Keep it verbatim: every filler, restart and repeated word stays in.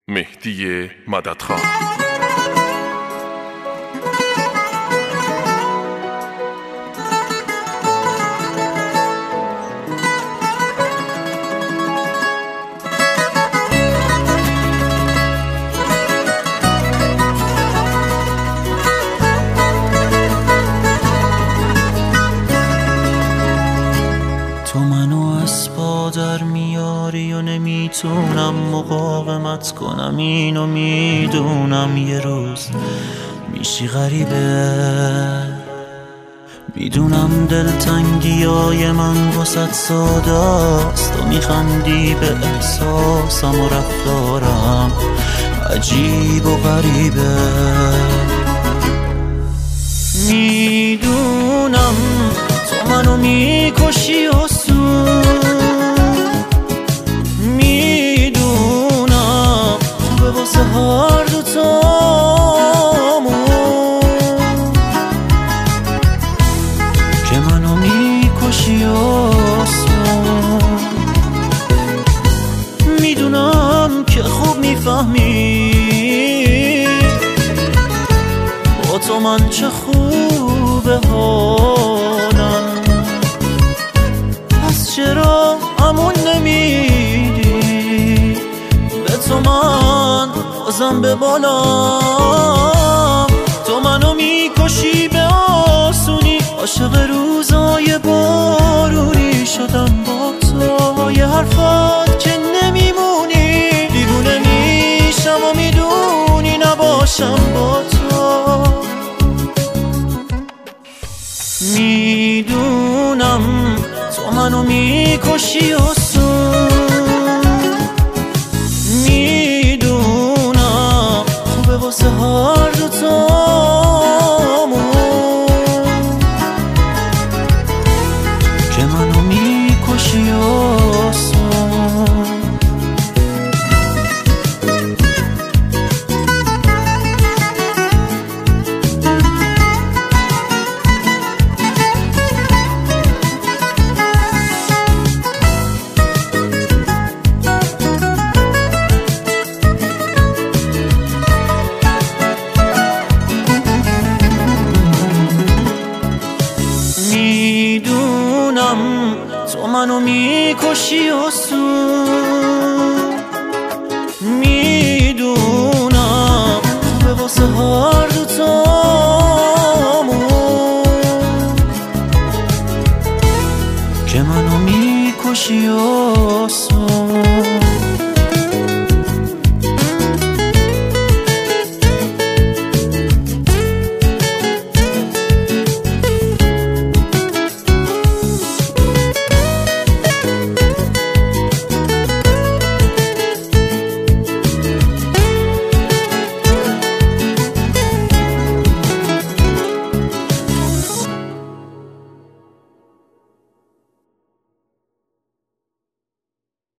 مهدی مددخان. تو منو از پا در میاری و نمیتونم مقاومت کنم، اینو میدونم یه روز میشی غریبه. میدونم دلتنگی های من واسط ساداست، تو میخندی به احساسم و رفتارم عجیب و غریبه. میدونم تو منو میکشی و میدونم خوبه واسه هر دوتامون که منو میکشی آسون. میدونم که خوب میفهمی با تو من چه خوبه حالم، پس چرا همون نمیدی به تو من بازم به بالام. تو منو میکشی به آسونی، عاشق روزای بارونی شدم با تو. یه حرفات که نمیمونی، دیوونه میشم و میدونی نباشم با تو. میدونم تو منو میکشی آسون، میدونم خوبه واسه هر دوتامون که منو میکشی آسون. میدونم تو منو میکشی آسون،